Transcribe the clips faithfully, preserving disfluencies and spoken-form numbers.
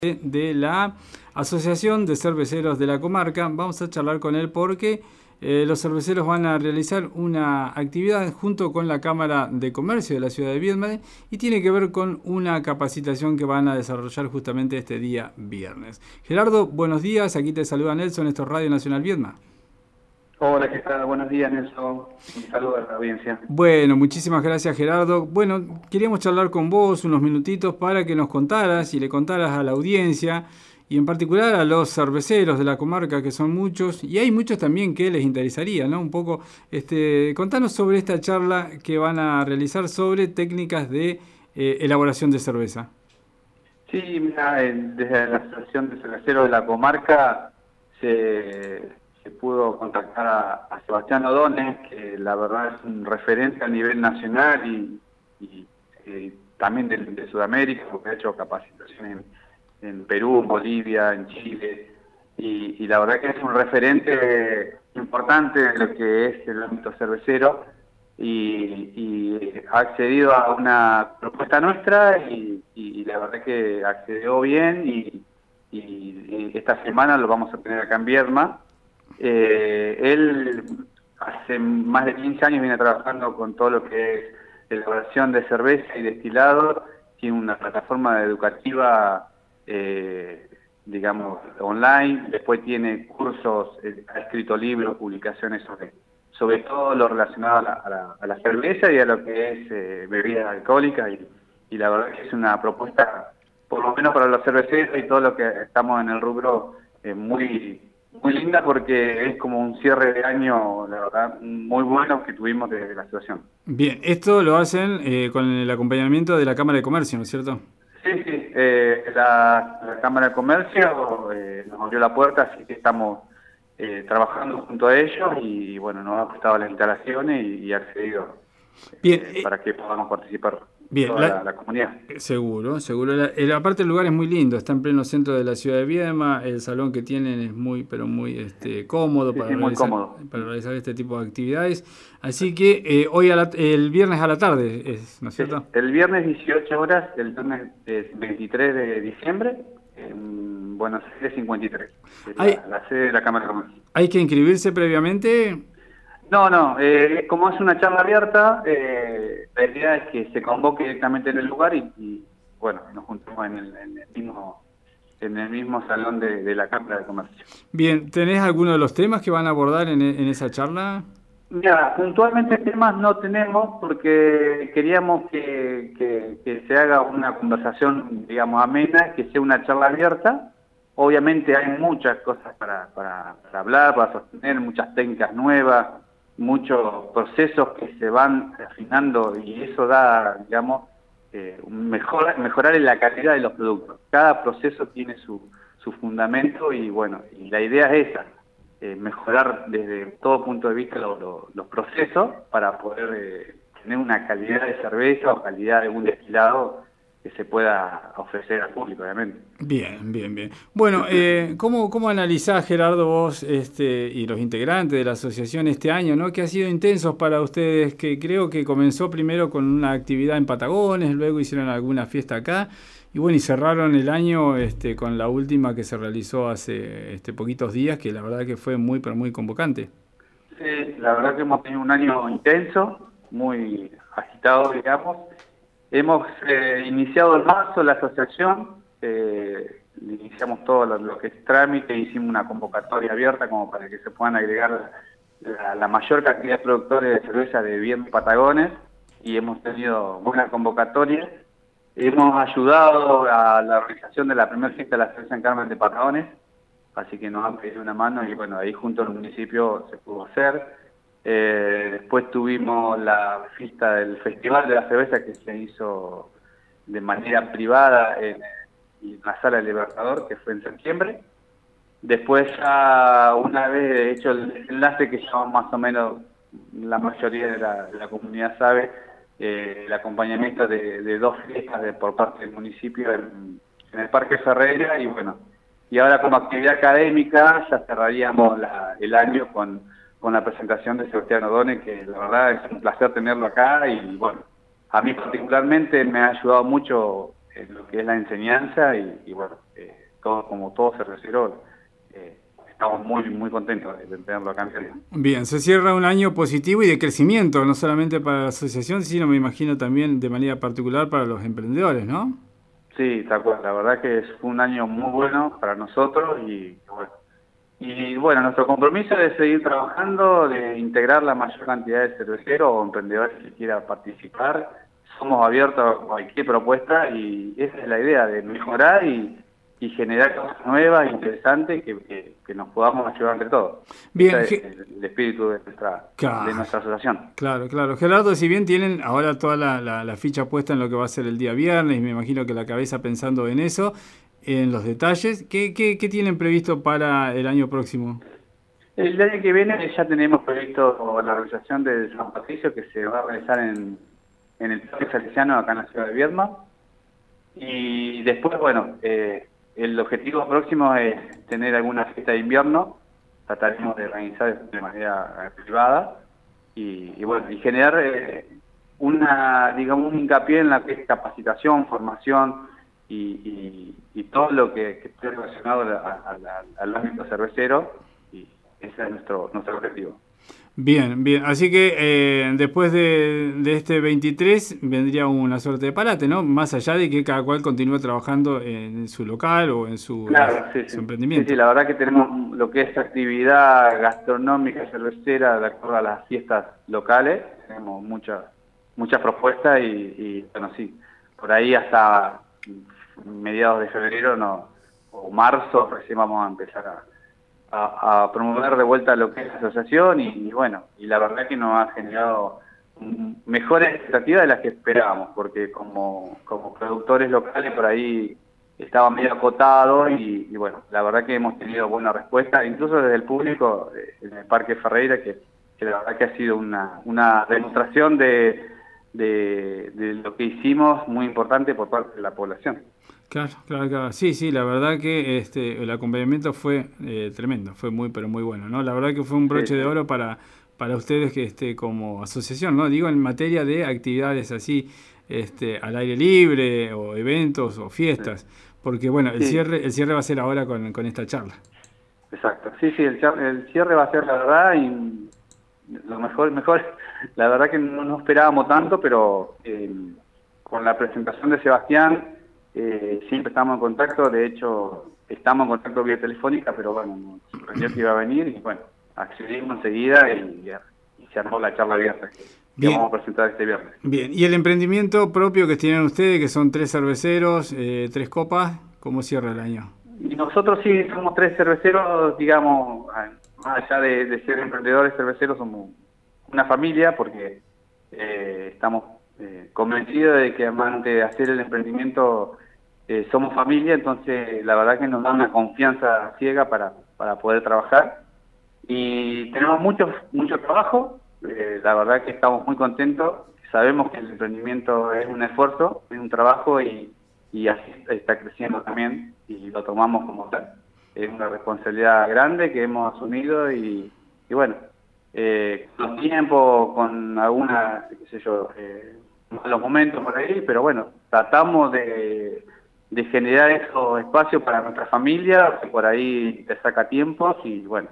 de la Asociación de Cerveceros de la Comarca. Vamos a charlar con él porque eh, los cerveceros van a realizar una actividad junto con la Cámara de Comercio de la ciudad de Viedma y tiene que ver con una capacitación que van a desarrollar justamente este día viernes. Gerardo, buenos días. Aquí te saluda Nelson, esto es Radio Nacional Viedma. Hola, ¿qué tal? Buenos días, Nelson. Un saludo a la audiencia. Bueno, muchísimas gracias, Gerardo. Bueno, queríamos charlar con vos unos minutitos para que nos contaras y le contaras a la audiencia y en particular a los cerveceros de la comarca, que son muchos, y hay muchos también que les interesaría, ¿no? Un poco, este, contanos sobre esta charla que van a realizar sobre técnicas de eh, elaboración de cerveza. Sí, mira, eh, desde la Asociación de Cerveceros de la Comarca se... se pudo contactar a, a Sebastián O'Donnell, que la verdad es un referente a nivel nacional y, y eh, también de, de Sudamérica, porque ha hecho capacitaciones en, en Perú, en Bolivia, en Chile, y, y la verdad que es un referente importante en lo que es el ámbito cervecero, y, y ha accedido a una propuesta nuestra, y, y la verdad que accedió bien, y, y, y esta semana lo vamos a tener acá en Viedma. Eh, él hace más de quince años viene trabajando con todo lo que es elaboración de cerveza y destilado, tiene una plataforma educativa, eh, digamos, online, después tiene cursos, eh, ha escrito libros, publicaciones sobre, sobre todo lo relacionado a la, a la, a la cerveza y a lo que es eh, bebidas alcohólicas, y, y la verdad que es una propuesta, por lo menos para los cerveceros y todo lo que estamos en el rubro, eh, muy... muy linda, porque es como un cierre de año, la verdad, muy bueno que tuvimos desde la situación. Bien, esto lo hacen eh, con el acompañamiento de la Cámara de Comercio, ¿no es cierto? Sí, sí, eh, la, la Cámara de Comercio eh, nos abrió la puerta, así que estamos eh, trabajando junto a ellos y, bueno, nos ha prestado las instalaciones y, y ha accedido Bien, eh, eh, para que podamos participar bien, toda la, la, la comunidad. seguro, seguro. La, el, aparte el lugar es muy lindo, está en pleno centro de la ciudad de Viedma, el salón que tienen es muy, pero muy este, cómodo Sí, para sí, muy realizar, cómodo. para realizar este tipo de actividades. Así que eh, hoy a la, el viernes a la tarde, es, ¿no es Es cierto? el viernes dieciocho horas, el viernes es veintitrés de diciembre, en Buenos Aires cincuenta y tres, que es ¿Hay, la, la sede de la Cámara de Comercio. hay que inscribirse previamente? No, no, eh, como es una charla abierta, eh, la idea es que se convoque directamente en el lugar y, y bueno, nos juntemos en el, en el mismo en el mismo salón de, de la Cámara de Comercio. Bien, ¿tenés alguno de los temas que van a abordar en, en esa charla? Mira, puntualmente temas no tenemos porque queríamos que, que, que se haga una conversación, digamos, amena, que sea una charla abierta. Obviamente hay muchas cosas para, para, para hablar, para sostener, muchas técnicas nuevas, muchos procesos que se van afinando y eso da, digamos, eh, mejor, mejorar en la calidad de los productos. Cada proceso tiene su, su fundamento y bueno, y la idea es esa. Eh, mejorar desde todo punto de vista lo, lo, los procesos para poder eh, tener una calidad de cerveza o calidad de un destilado que se pueda ofrecer al público, obviamente. Bien, bien, bien. Bueno, eh, ¿cómo, cómo analizás, Gerardo, vos este, y los integrantes de la asociación este año, ¿no? Que ha sido intensos para ustedes, que creo que comenzó primero con una actividad en Patagones, luego hicieron alguna fiesta acá, y bueno, y cerraron el año este, con la última que se realizó hace este, poquitos días, que la verdad que fue muy, pero muy convocante. Sí, la verdad que hemos tenido un año intenso, muy agitado, digamos. Hemos eh, iniciado en marzo la asociación, eh, iniciamos todo lo, lo que es trámite, hicimos una convocatoria abierta como para que se puedan agregar la, la mayor cantidad de productores de cerveza de Viedma y Patagones, y hemos tenido buena convocatoria. Hemos ayudado a la organización de la primera fiesta de la cerveza en Carmen de Patagones, así que nos han pedido una mano y bueno, ahí junto al municipio se pudo hacer. Eh, después tuvimos la fiesta del Festival de la Cerveza que se hizo de manera privada en, en la Sala del Libertador, que fue en septiembre. Después ya una vez hecho el enlace que ya más o menos la mayoría de la, de la comunidad sabe, eh, el acompañamiento de, de dos fiestas de, por parte del municipio en, en el Parque Ferreira y bueno, y ahora como actividad académica ya cerraríamos la, el año con, con la presentación de Sebastián O'Donnell, que la verdad es un placer tenerlo acá y bueno, a mí particularmente me ha ayudado mucho en lo que es la enseñanza y, y bueno, eh, todo, como todo cervecero, eh, estamos muy muy contentos de tenerlo acá en Río. Bien, se cierra un año positivo y de crecimiento, no solamente para la asociación, sino me imagino también de manera particular para los emprendedores, ¿no? Sí, tal cual, la verdad que fue un año muy bueno para nosotros y bueno, y bueno, nuestro compromiso es seguir trabajando, de integrar la mayor cantidad de cerveceros o emprendedores que quieran participar. Somos abiertos a cualquier propuesta y esa es la idea, de mejorar y, y generar cosas nuevas, interesantes, que, que, que nos podamos ayudar entre todos. Bien, Ese es el, el espíritu de nuestra, claro, de nuestra asociación. Claro, claro. Gerardo, si bien tienen ahora toda la, la, la ficha puesta en lo que va a ser el día viernes, me imagino que la cabeza pensando en eso, en los detalles, ¿qué, qué, qué tienen previsto para el año próximo? El año que viene ya tenemos previsto la realización de San Patricio, que se va a realizar en, en el Parque Salesiano, acá en la ciudad de Viedma. Y después, bueno, eh, el objetivo próximo es tener alguna fiesta de invierno. Trataremos de organizar de manera privada y, y bueno, y generar eh, una, digamos, un hincapié en la que es capacitación, formación y, y, y todo lo que, que esté relacionado a, a, a, al ámbito cervecero, y ese es nuestro, nuestro objetivo. Bien, bien. Así que eh, después de, de este veintitrés vendría una suerte de parate, ¿no? Más allá de que cada cual continúe trabajando en su local o en su, claro, sí, en su sí. emprendimiento. Sí, sí, la verdad que tenemos lo que es actividad gastronómica, cervecera, de acuerdo a las fiestas locales. Tenemos muchas muchas propuestas y, y, bueno, sí, por ahí hasta mediados de febrero no, o marzo recién vamos a empezar a A, a promover de vuelta lo que es la asociación y, y bueno, y la verdad que nos ha generado mejores expectativas de las que esperábamos, porque como, como productores locales por ahí estaba medio acotado y, y bueno, la verdad que hemos tenido buena respuesta, incluso desde el público en el Parque Ferreira, que, que la verdad que ha sido una, una demostración de, de, de lo que hicimos muy importante por parte de la población. Claro, claro, claro. Sí, sí, la verdad que este el acompañamiento fue eh, tremendo, fue muy, pero muy bueno, ¿no? La verdad que fue un broche Sí, de sí. oro para, para ustedes que este como asociación, ¿no? Digo, en materia de actividades así, este, al aire libre, o eventos, o fiestas, porque bueno, el Sí. cierre, el cierre va a ser ahora con, con esta charla. Exacto, sí, sí, el, el cierre va a ser la verdad y lo mejor, mejor, la verdad que no, no esperábamos tanto, pero eh, con la presentación de Sebastián eh, siempre estamos en contacto, de hecho estamos en contacto vía telefónica, pero bueno, nos sorprendió que iba a venir y bueno, accedimos enseguida y, y se armó la charla abierta que, que vamos a presentar este viernes. Bien, y el emprendimiento propio que tienen ustedes, que son tres cerveceros, eh, tres copas, ¿cómo cierra el año? Y nosotros sí somos tres cerveceros, digamos, más allá de, de ser emprendedores cerveceros, somos una familia porque eh, estamos eh, convencidos de que además de hacer el emprendimiento eh, somos familia, entonces la verdad que nos da una confianza ciega para, para poder trabajar. Y tenemos mucho, mucho trabajo, eh, la verdad que estamos muy contentos, sabemos que el emprendimiento es un esfuerzo, es un trabajo y y así está creciendo también y lo tomamos como tal. Es una responsabilidad grande que hemos asumido y, y bueno, eh, con tiempo, con alguna, qué sé yo, eh, malos momentos por ahí, pero bueno, tratamos de, de generar esos espacios para nuestra familia, que por ahí te saca tiempos y bueno,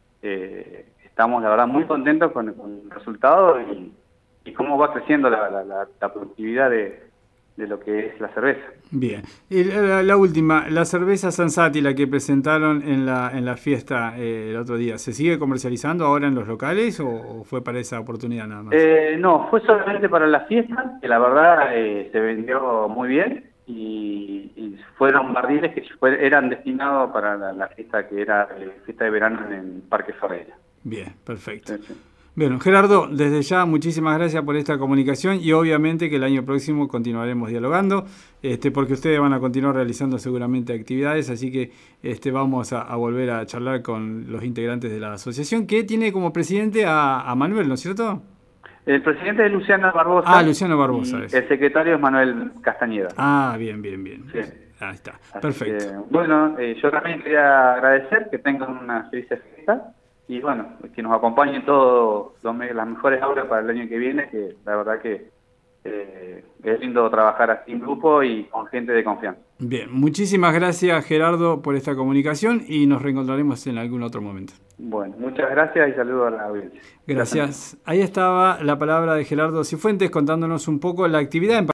eh, estamos la verdad muy contentos con, con el resultado y, y cómo va creciendo la, la, la, la productividad de de lo que es la cerveza. Bien. Y la, la última, la cerveza Sansati, la que presentaron en la en la fiesta eh, el otro día, ¿se sigue comercializando ahora en los locales o, o fue para esa oportunidad nada más? Eh, no, fue solamente para la fiesta, que la verdad eh, se vendió muy bien y, y fueron barriles que fue, eran destinados para la, la fiesta que era eh, fiesta de verano en el Parque Ferreira. Bien, perfecto. Sí, sí. Bueno, Gerardo, desde ya muchísimas gracias por esta comunicación y obviamente que el año próximo continuaremos dialogando, este, porque ustedes van a continuar realizando seguramente actividades, así que este, vamos a, a volver a charlar con los integrantes de la asociación, que tiene como presidente a, a Manuel, ¿no es cierto? El presidente es Luciano Barbosa. Ah, Luciano Barbosa. Y Es. el secretario es Manuel Castañeda. Ah, bien, bien, bien. Sí. Ahí está, Así perfecto. Que, bueno, eh, yo también quería agradecer que tengan una feliz fiesta. Y bueno, que nos acompañen todos los, las mejores aulas para el año que viene, que la verdad que eh, es lindo trabajar así en grupo y con gente de confianza. Bien, muchísimas gracias Gerardo por esta comunicación y nos reencontraremos en algún otro momento. Bueno, muchas gracias y saludos a la audiencia. Gracias. Ahí estaba la palabra de Gerardo Cifuentes contándonos un poco la actividad en